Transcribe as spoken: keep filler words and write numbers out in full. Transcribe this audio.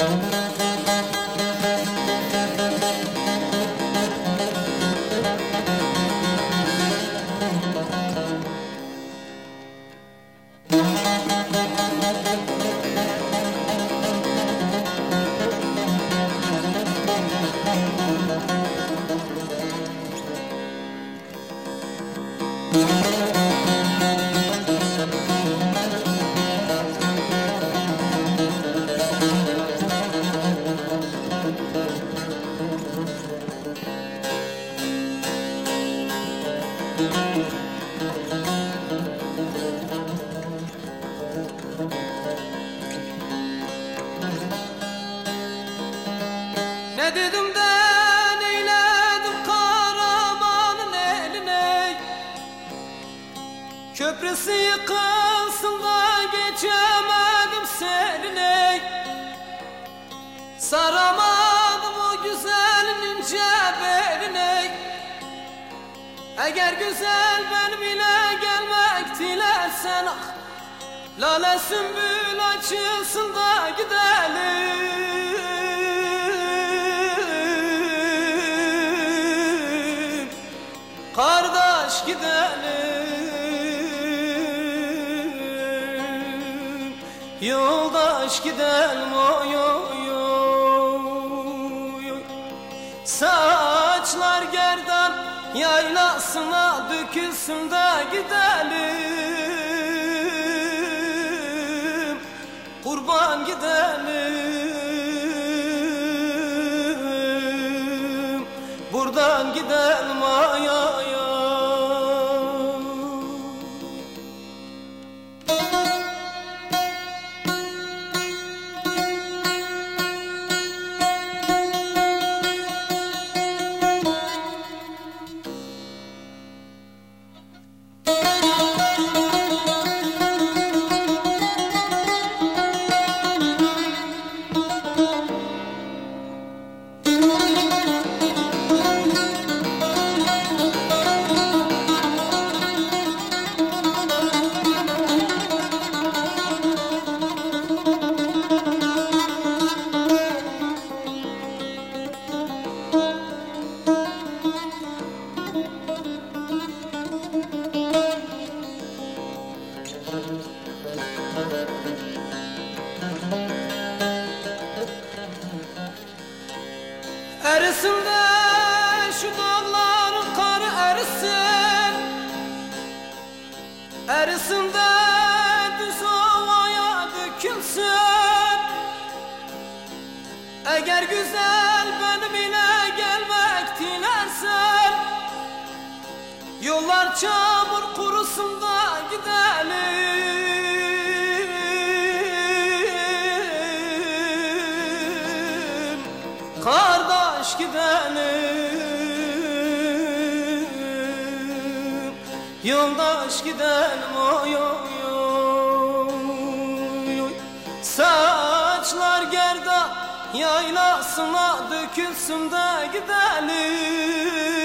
Ne dedim de neyledim Karaman'ın eline, köprüsü yıkılsın da geçemedim seninle. Saramadım o güzelin ince beline, eğer güzel benim ile gelmek dilersen ah, lale sümbül açılsın da gidelim. Kardeş gidelim, yoldaş gidelim, oy oy oy. Saçlar gerdan yaylasına dökülsün de gidelim, kurban gidelim, buradan gidelim ay ay. Erisin de şu dağların karı erisin, erisin de düz havaya dökülsün. Eğer güzel benim ile gelmek dilersen, yollar çamur kurusun da gidelim. Kardeş gidelim, yoldaş gidelim, oy oy oy. Saçlar gerdan yaylasına dökülsün de gidelim.